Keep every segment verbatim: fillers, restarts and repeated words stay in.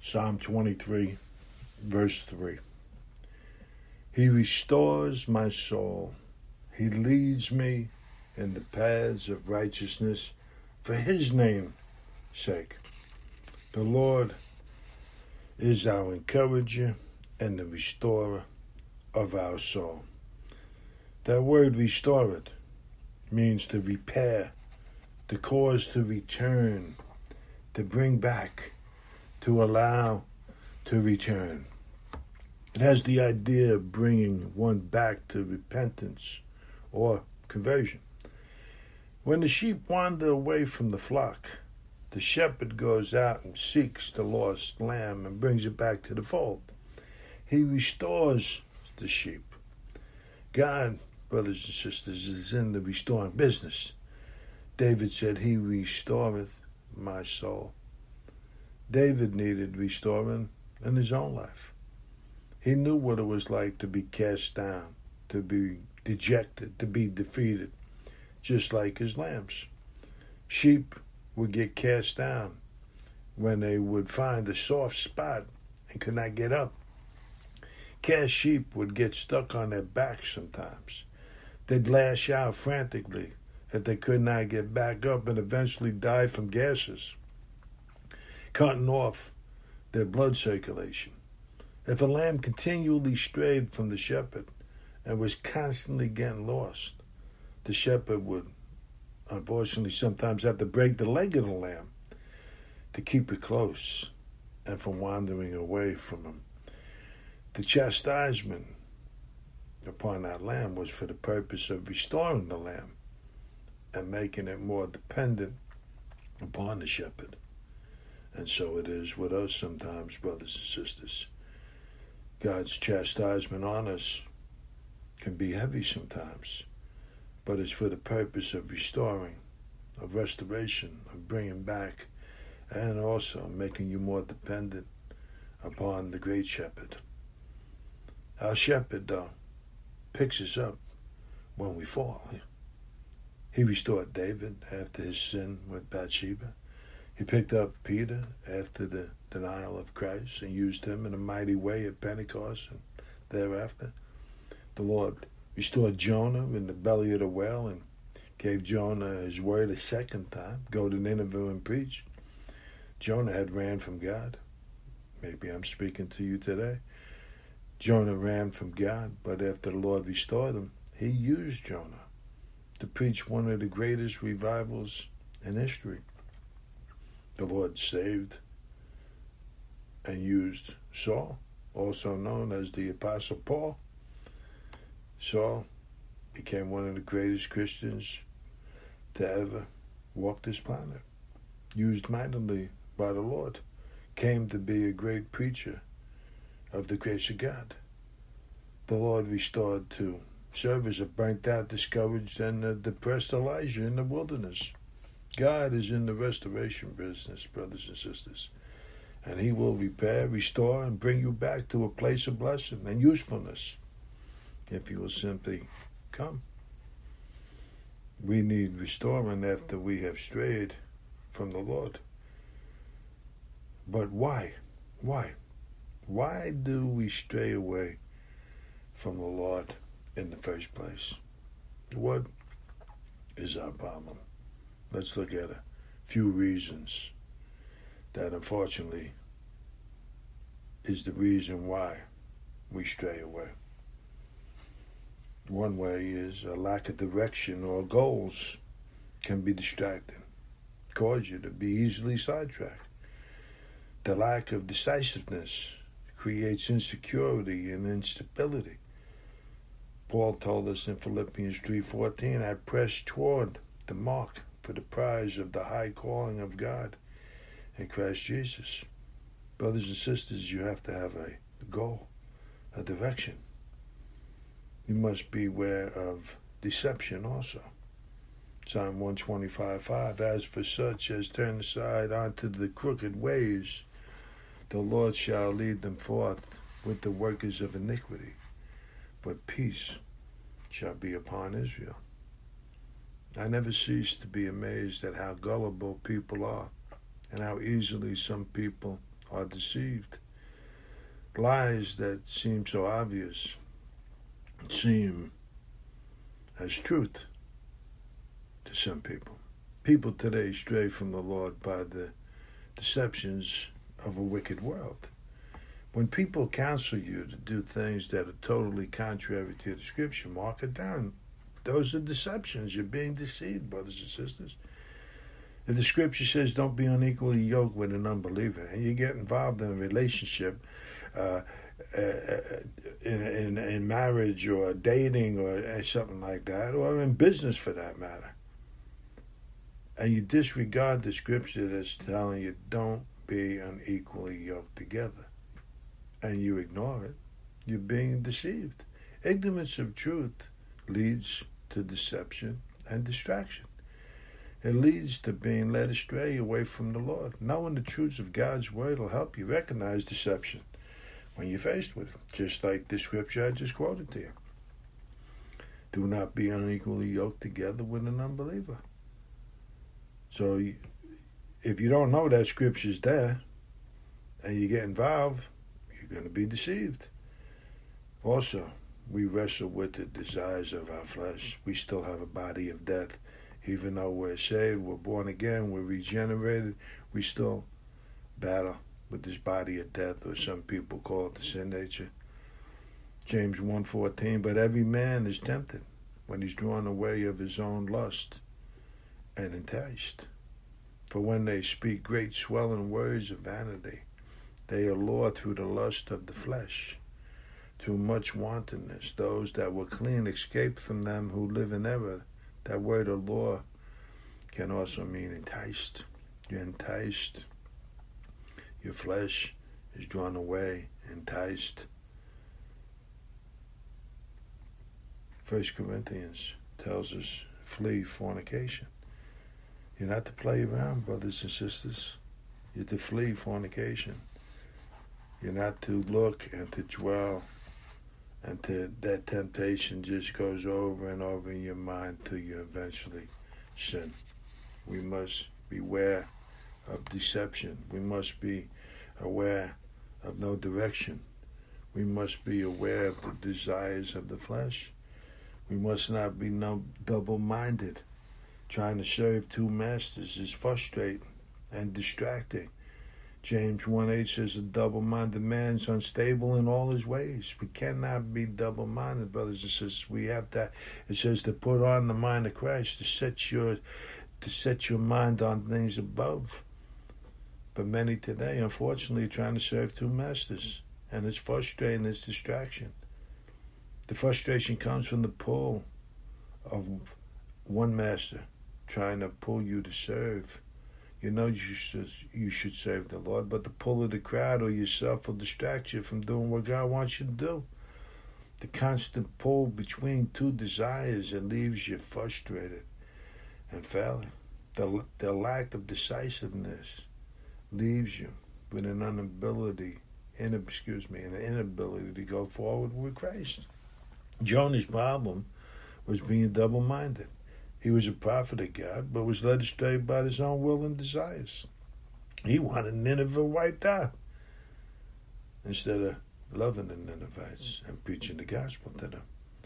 Psalm twenty-three, verse three. He restores my soul. He leads me in the paths of righteousness for his name's sake. The Lord is our encourager and the restorer of our soul. That word restored means to repair, to cause to return, to bring back, to allow to return. It has the idea of bringing one back to repentance or conversion. When the sheep wander away from the flock, the shepherd goes out and seeks the lost lamb and brings it back to the fold. He restores the sheep. God, brothers and sisters, is in the restoring business. David said, he restoreth my soul. David needed restoring in his own life. He knew what it was like to be cast down, to be dejected, to be defeated, just like his lambs. Sheep would get cast down when they would find a soft spot and could not get up. Cast sheep would get stuck on their backs sometimes. They'd lash out frantically if they could not get back up and eventually die from gases, cutting off their blood circulation. If a lamb continually strayed from the shepherd and was constantly getting lost, the shepherd would unfortunately sometimes have to break the leg of the lamb to keep it close and from wandering away from him. The chastisement upon that lamb was for the purpose of restoring the lamb and making it more dependent upon the shepherd. And so it is with us sometimes, brothers and sisters. God's chastisement on us can be heavy sometimes, but it's for the purpose of restoring, of restoration, of bringing back, and also making you more dependent upon the great shepherd. Our shepherd, though, picks us up when we fall. He restored David after his sin with Bathsheba. He picked up Peter after the denial of Christ and used him in a mighty way at Pentecost and thereafter. The Lord restored Jonah in the belly of the whale and gave Jonah his word a second time. Go to Nineveh and preach. Jonah had ran from God. Maybe I'm speaking to you today. Jonah ran from God, but after the Lord restored him, he used Jonah to preach one of the greatest revivals in history. The Lord saved and used Saul, also known as the Apostle Paul. Saul became one of the greatest Christians to ever walk this planet. Used mightily by the Lord. Came to be a great preacher of the grace of God. The Lord restored to servers a burnt out, discouraged, and uh, depressed Elijah in the wilderness. God is in the restoration business, brothers and sisters. And he will repair, restore, and bring you back to a place of blessing and usefulness if you will simply come. We need restoring after we have strayed from the Lord. But why? Why? Why do we stray away from the Lord in the first place? What is our problem? Let's look at a few reasons that unfortunately is the reason why we stray away. One way is a lack of direction or goals can be distracting, cause you to be easily sidetracked. The lack of decisiveness creates insecurity and instability. Paul told us in Philippians three fourteen, I press toward the mark for the prize of the high calling of God in Christ Jesus. Brothers and sisters, you have to have a goal, a direction. You must beware of deception also. Psalm one twenty-five five, as for such as turn aside unto the crooked ways, the Lord shall lead them forth with the workers of iniquity, but peace shall be upon Israel. I never cease to be amazed at how gullible people are and how easily some people are deceived. Lies that seem so obvious seem as truth to some people. People today stray from the Lord by the deceptions of a wicked world. When people counsel you to do things that are totally contrary to the Scripture, mark it down. Those are deceptions. You're being deceived, brothers and sisters. If the Scripture says don't be unequally yoked with an unbeliever, and you get involved in a relationship, uh, uh, in, in in marriage or dating or something like that, or in business for that matter, and you disregard the Scripture that's telling you don't be unequally yoked together, and you ignore it, you're being deceived. Ignorance of truth leads to deception and distraction. It leads to being led astray away from the Lord. Knowing the truths of God's Word will help you recognize deception when you're faced with it, just like the Scripture I just quoted to you. Do not be unequally yoked together with an unbeliever. So if you don't know that Scripture's there and you get involved, you're going to be deceived. Also, we wrestle with the desires of our flesh. We still have a body of death. Even though we're saved, we're born again, we're regenerated, we still battle with this body of death, or some people call it the sin nature. James one fourteen, but every man is tempted when he's drawn away of his own lust and enticed. For when they speak great swelling words of vanity, they allure through the lust of the flesh, through much wantonness. Those that were clean escaped from them who live in error. That word allure can also mean enticed. You're enticed. Your flesh is drawn away, enticed. First Corinthians tells us, flee fornication. You're not to play around, brothers and sisters. You're to flee fornication. You're not to look and to dwell, and to, that temptation just goes over and over in your mind till you eventually sin. We must beware of deception. We must be aware of no direction. We must be aware of the desires of the flesh. We must not be no double-minded. Trying to serve two masters is frustrating and distracting. James one eight says a double-minded man is unstable in all his ways. We cannot be double-minded, brothers and sisters. We have that. It says to put on the mind of Christ, to set your to set your mind on things above. But many today, unfortunately, are trying to serve two masters, and it's frustrating, it's distraction. The frustration comes from the pull of one master trying to pull you to serve. You know you should, you should serve the Lord, but the pull of the crowd or yourself will distract you from doing what God wants you to do. The constant pull between two desires, it leaves you frustrated and failing. The, the lack of decisiveness leaves you with an inability, in, excuse me, an inability to go forward with Christ. Jonah's problem was being double-minded. He was a prophet of God, but was led astray by his own will and desires. He wanted Nineveh wiped out instead of loving the Ninevites and preaching the gospel to them.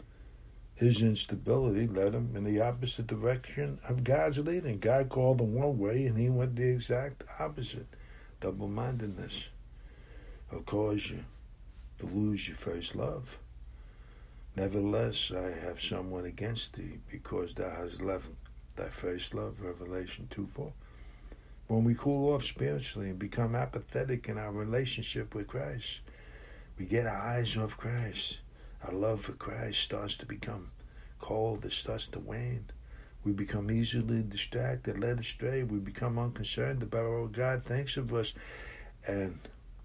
His instability led him in the opposite direction of God's leading. God called him one way, and he went the exact opposite. Double-mindedness will cause you to lose your first love. Nevertheless, I have somewhat against thee, because thou hast left thy first love, Revelation two four. When we cool off spiritually and become apathetic in our relationship with Christ, we get our eyes off Christ. Our love for Christ starts to become cold. It starts to wane. We become easily distracted, led astray. We become unconcerned about what God thinks of us. And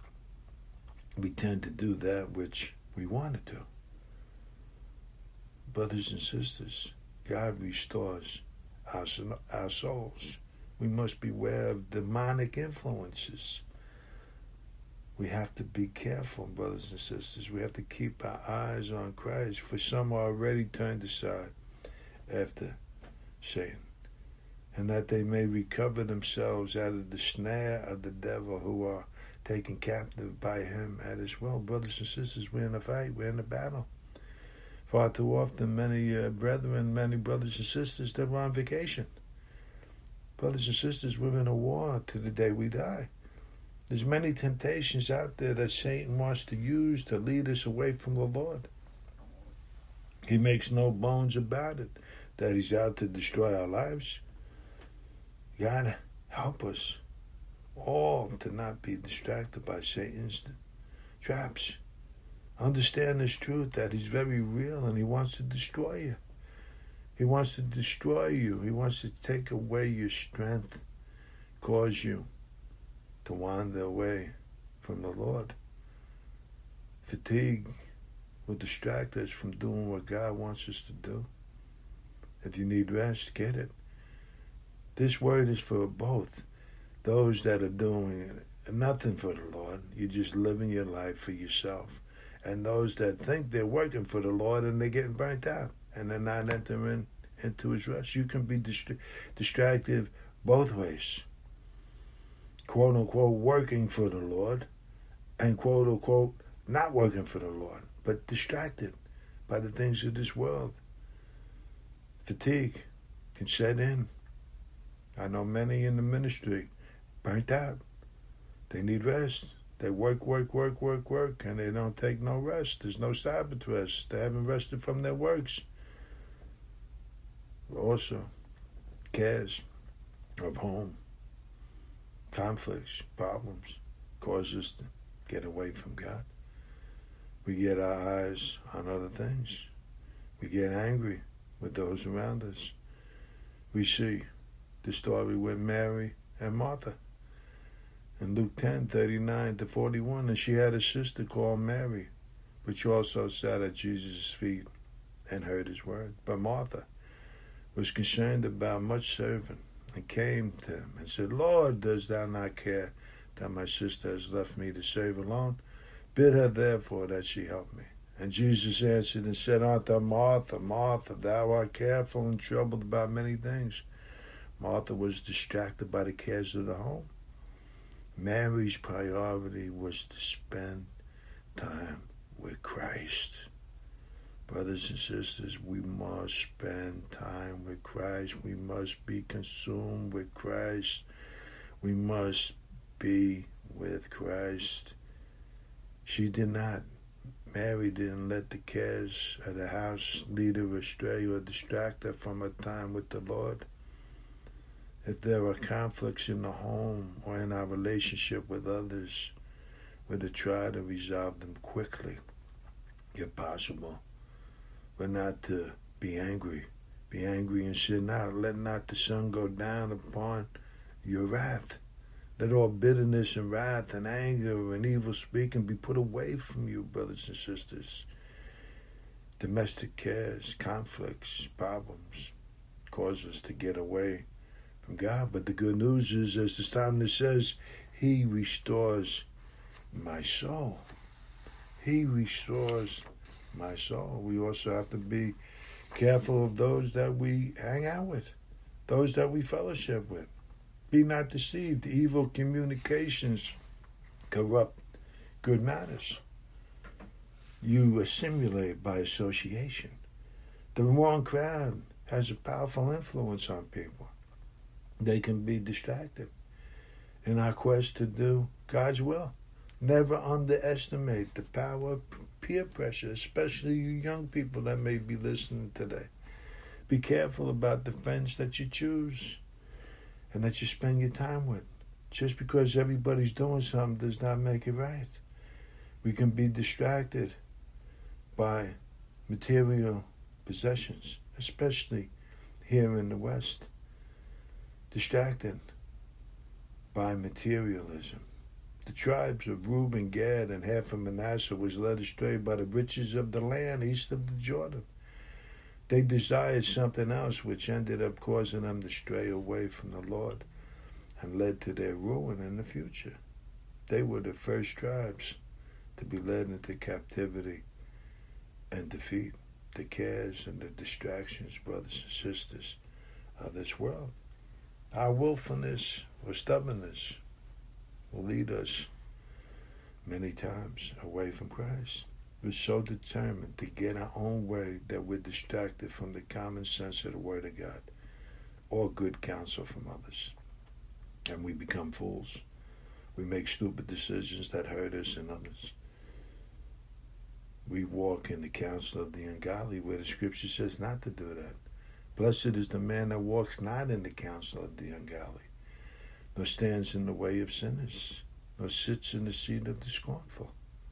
we tend to do that which we wanted to. Brothers and sisters, God restores our, our souls. We must beware of demonic influences. We have to be careful, brothers and sisters. We have to keep our eyes on Christ, for some are already turned aside after Satan, and that they may recover themselves out of the snare of the devil, who are taken captive by him at his will. Brothers and sisters, we're in a fight. We're in a battle. Far too often, many uh, brethren, many brothers and sisters, they're on vacation. Brothers and sisters, we're in a war to the day we die. There's many temptations out there that Satan wants to use to lead us away from the Lord. He makes no bones about it that he's out to destroy our lives. God, help us all to not be distracted by Satan's traps. Understand this truth that he's very real and he wants to destroy you. He wants to destroy you. He wants to take away your strength, cause you to wander away from the Lord. Fatigue will distract us from doing what God wants us to do. If you need rest, get it. This word is for both. Those that are doing nothing for the Lord, you're just living your life for yourself. And those that think they're working for the Lord and they're getting burnt out and they're not entering into his rest. You can be dist- distracted both ways. Quote unquote working for the Lord and quote unquote not working for the Lord, but distracted by the things of this world. Fatigue can set in. I know many in the ministry burnt out. They need rest. They work, work, work, work, work, and they don't take no rest. There's no Sabbath rest. They haven't rested from their works. Also, cares of home, conflicts, problems, cause us to get away from God. We get our eyes on other things. We get angry with those around us. We see the story with Mary and Martha in Luke ten, thirty-nine to forty-one, and she had a sister called Mary, which also sat at Jesus' feet and heard his word. But Martha was concerned about much serving and came to him and said, Lord, dost thou not care that my sister has left me to serve alone? Bid her therefore that she help me. And Jesus answered and said unto her, Martha, Martha, thou art careful and troubled about many things. Martha was distracted by the cares of the home. Mary's priority was to spend time with Christ. Brothers and sisters, we must spend time with Christ. We must be consumed with Christ. We must be with Christ. She did not. Mary didn't let the cares of the house lead her astray or distract her from her time with the Lord. If there are conflicts in the home or in our relationship with others, we're to try to resolve them quickly, if possible. But not to be angry. Be angry and sin not. Let not the sun go down upon your wrath. Let all bitterness and wrath and anger and evil speaking be put away from you, brothers and sisters. Domestic cares, conflicts, problems cause us to get away from God. But the good news is, as the psalmist says, he restores my soul. He restores my soul. We also have to be careful of those that we hang out with, those that we fellowship with. Be not deceived. Evil communications corrupt good manners. You assimilate by association. The wrong crowd has a powerful influence on people. They can be distracted in our quest to do God's will. Never underestimate the power of peer pressure, especially you young people that may be listening today. Be careful about the friends that you choose and that you spend your time with. Just because everybody's doing something does not make it right. We can be distracted by material possessions, especially here in the West. Distracted by materialism. The tribes of Reuben, Gad, and half of Manasseh was led astray by the riches of the land east of the Jordan. They desired something else, which ended up causing them to stray away from the Lord and led to their ruin in the future. They were the first tribes to be led into captivity and defeat. The cares and the distractions, brothers and sisters, of this world. Our willfulness or stubbornness will lead us many times away from Christ. We're so determined to get our own way that we're distracted from the common sense of the Word of God or good counsel from others. And we become fools. We make stupid decisions that hurt us and others. We walk in the counsel of the ungodly, where the Scripture says not to do that. Blessed is the man that walks not in the counsel of the ungodly, nor stands in the way of sinners, nor sits in the seat of the scornful.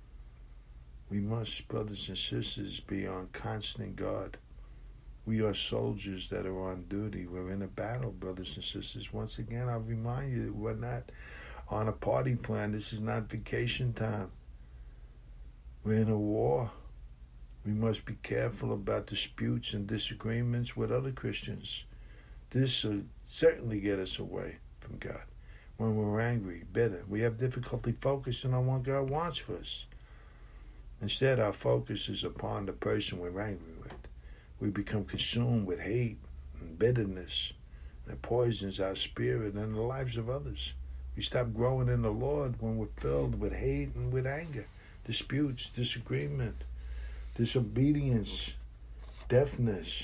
We must, brothers and sisters, be on constant guard. We are soldiers that are on duty. We're in a battle, brothers and sisters. Once again, I'll remind you, we're not on a party plan. This is not vacation time. We're in a war. We must be careful about disputes and disagreements with other Christians. This will certainly get us away from God. When we're angry, bitter, we have difficulty focusing on what God wants for us. Instead, our focus is upon the person we're angry with. We become consumed with hate and bitterness, and it poisons our spirit and the lives of others. We stop growing in the Lord when we're filled with hate and with anger, disputes, disagreement, disobedience, deafness,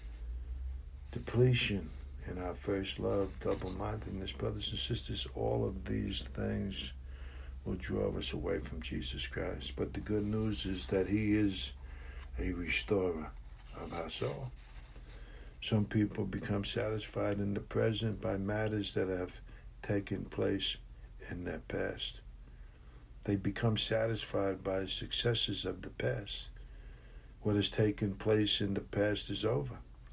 depletion in our first love, double-mindedness. Brothers and sisters, all of these things will draw us away from Jesus Christ. But the good news is that He is a restorer of our soul. Some people become satisfied in the present by matters that have taken place in their past. They become satisfied by successes of the past. What has taken place in the past is over.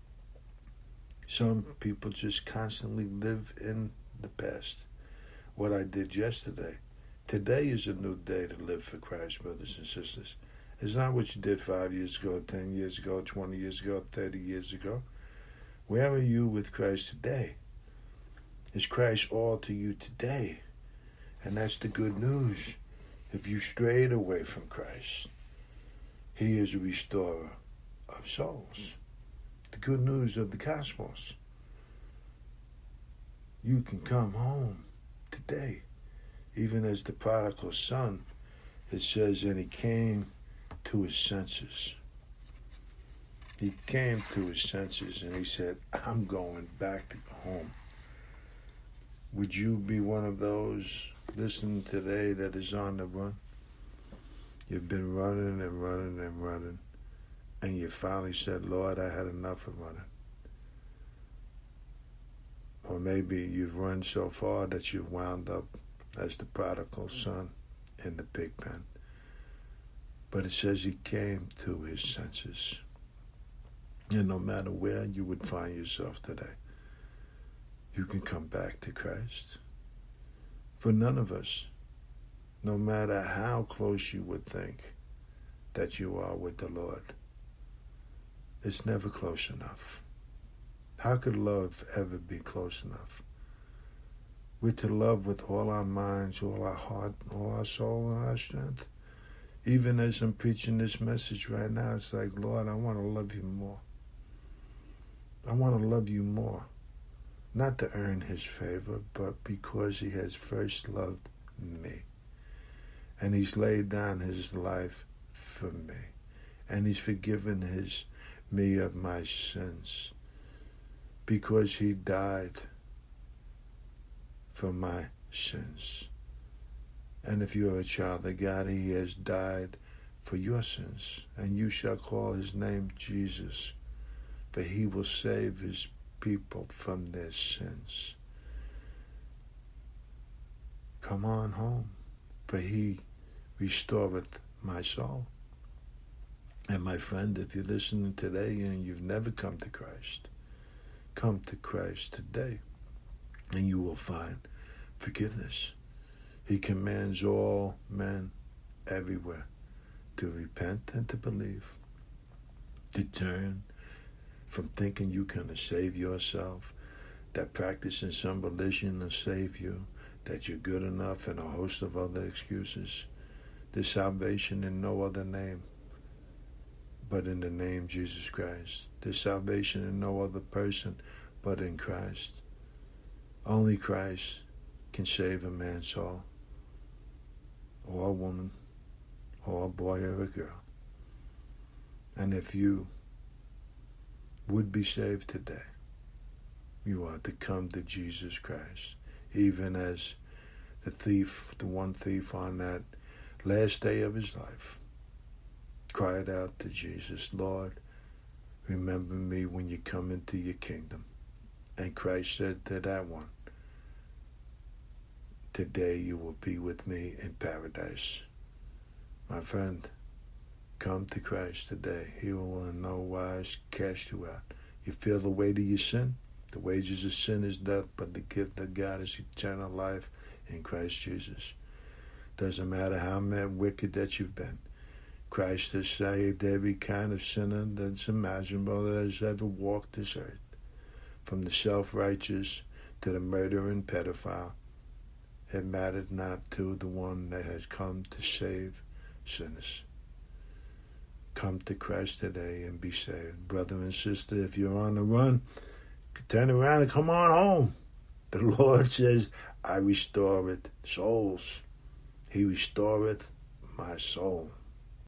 Some people just constantly live in the past. What I did yesterday. Today is a new day to live for Christ, brothers and sisters. It's not what you did five years ago, ten years ago, twenty years ago, thirty years ago. Where are you with Christ today? Is Christ all to you today? And that's the good news. If you strayed away from Christ, He is a restorer of souls. The good news of the Gospels. You can come home today. Even as the prodigal son, it says, and he came to his senses. He came to his senses and he said, I'm going back to home. Would you be one of those listening today that is on the run? You've been running and running and running, and you finally said, Lord, I had enough of running. Or maybe you've run so far that you've wound up as the prodigal son in the pig pen. But it says he came to his senses. And no matter where you would find yourself today, you can come back to Christ. For none of us, no matter how close you would think that you are with the Lord, it's never close enough. How could love ever be close enough? We're to love with all our minds, all our heart, all our soul, and our strength. Even as I'm preaching this message right now, it's like, Lord, I want to love you more. I want to love you more. Not to earn His favor, but because He has first loved me. And He's laid down His life for me. And He's forgiven his me of my sins. Because He died for my sins. And if you are a child of God, He has died for your sins. And you shall call His name Jesus, for He will save His people from their sins. Come on home, for He restoreth my soul. And my friend, if you're listening today and you've never come to Christ, come to Christ today, and you will find forgiveness. He commands all men everywhere to repent and to believe, to turn from thinking you can save yourself, that practicing some religion will save you, that you're good enough, and a host of other excuses. There's salvation in no other name but in the name Jesus Christ. There's salvation in no other person but in Christ. Only Christ can save a man's soul. or a woman or a boy or a girl. And if you would be saved today, you are to come to Jesus Christ, even as the thief, the one thief on that last day of his life, cried out to Jesus, Lord, remember me when you come into your kingdom. And Christ said to that one, today you will be with me in paradise. My friend, come to Christ today. He will in no wise cast you out. You feel the weight of your sin? The wages of sin is death, but the gift of God is eternal life in Christ Jesus. Doesn't matter how mad wicked that you've been. Christ has saved every kind of sinner that's imaginable that has ever walked this earth. From the self-righteous to the murdering pedophile. It mattered not to the one that has come to save sinners. Come to Christ today and be saved. Brother and sister, if you're on the run, turn around and come on home. The Lord says, I restore it souls. He restoreth my soul.